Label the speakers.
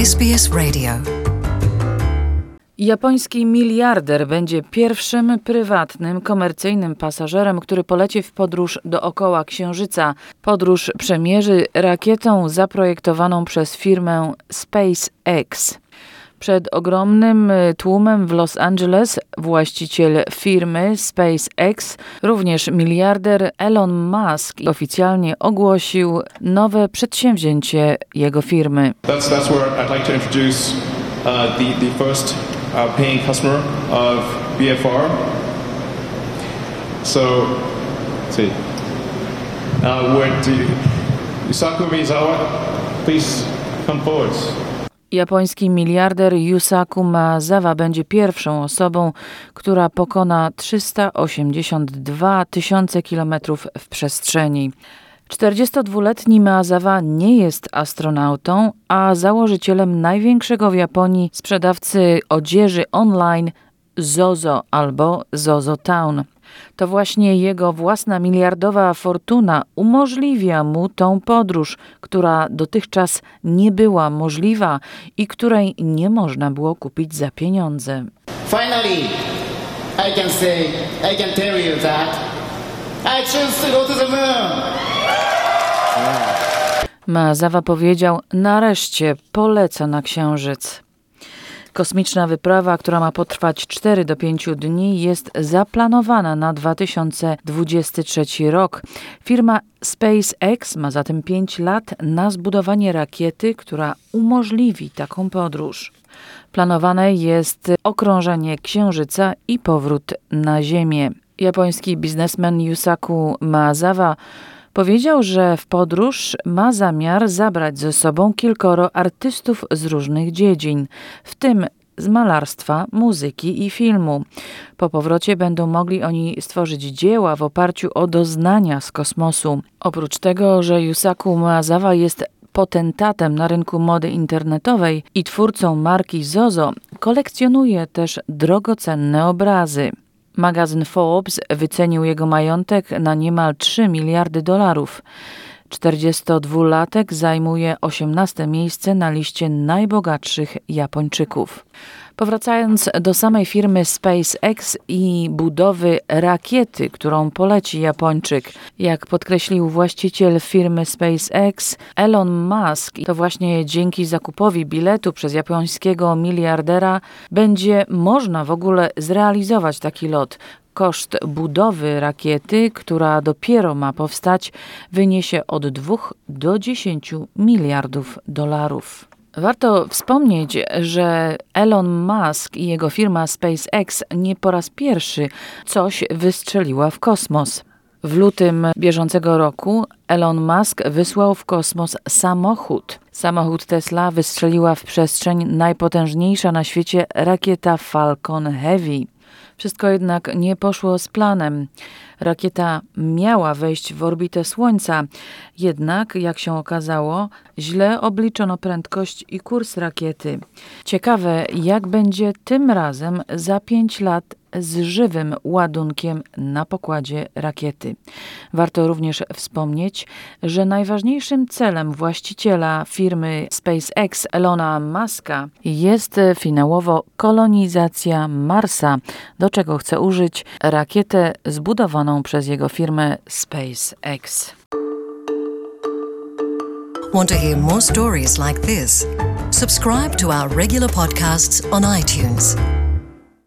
Speaker 1: SBS Radio.
Speaker 2: Japoński miliarder będzie pierwszym prywatnym, komercyjnym pasażerem, który poleci w podróż dookoła Księżyca. Podróż przemierzy rakietą zaprojektowaną przez firmę SpaceX. Przed ogromnym tłumem w Los Angeles właściciel firmy SpaceX, również miliarder Elon Musk, oficjalnie ogłosił nowe przedsięwzięcie jego firmy.
Speaker 3: That's where I'd like to introduce the first paying customer of BFR. So, let's see. Yusaku Maezawa, please come forward.
Speaker 2: Japoński miliarder Yusaku Maezawa będzie pierwszą osobą, która pokona 382 tysiące kilometrów w przestrzeni. 42-letni Maezawa nie jest astronautą, a założycielem największego w Japonii sprzedawcy odzieży online ZOZO albo ZOZO Town. To właśnie jego własna miliardowa fortuna umożliwia mu tą podróż, która dotychczas nie była możliwa i której nie można było kupić za pieniądze.
Speaker 4: Finally, I can tell you that I choose to go to the moon.
Speaker 2: Maezawa powiedział: nareszcie polecę na Księżyc. Kosmiczna wyprawa, która ma potrwać 4 do 5 dni, jest zaplanowana na 2023 rok. Firma SpaceX ma zatem 5 lat na zbudowanie rakiety, która umożliwi taką podróż. Planowane jest okrążenie Księżyca i powrót na Ziemię. Japoński biznesmen Yusaku Maezawa powiedział, że w podróż ma zamiar zabrać ze sobą kilkoro artystów z różnych dziedzin, w tym z malarstwa, muzyki i filmu. Po powrocie będą mogli oni stworzyć dzieła w oparciu o doznania z kosmosu. Oprócz tego, że Yusaku Maezawa jest potentatem na rynku mody internetowej i twórcą marki ZOZO, kolekcjonuje też drogocenne obrazy. Magazyn Forbes wycenił jego majątek na niemal $3 miliardy. 42-latek zajmuje 18 miejsce na liście najbogatszych Japończyków. Powracając do samej firmy SpaceX i budowy rakiety, którą poleci Japończyk, jak podkreślił właściciel firmy SpaceX Elon Musk, to właśnie dzięki zakupowi biletu przez japońskiego miliardera będzie można w ogóle zrealizować taki lot. Koszt budowy rakiety, która dopiero ma powstać, wyniesie od 2 do 10 miliardów dolarów. Warto wspomnieć, że Elon Musk i jego firma SpaceX nie po raz pierwszy coś wystrzeliła w kosmos. W lutym bieżącego roku Elon Musk wysłał w kosmos samochód. Samochód Tesla wystrzeliła w przestrzeń najpotężniejsza na świecie rakieta Falcon Heavy. Wszystko jednak nie poszło z planem. Rakieta miała wejść w orbitę Słońca, jednak, jak się okazało, źle obliczono prędkość i kurs rakiety. Ciekawe, jak będzie tym razem za 5 lat z żywym ładunkiem na pokładzie rakiety. Warto również wspomnieć, że najważniejszym celem właściciela firmy SpaceX Elona Muska jest finałowo kolonizacja Marsa, do czego chce użyć rakietę zbudowaną przez jego firmę SpaceX.
Speaker 1: Want to hear more stories like this? Subscribe to our regular podcasts on iTunes.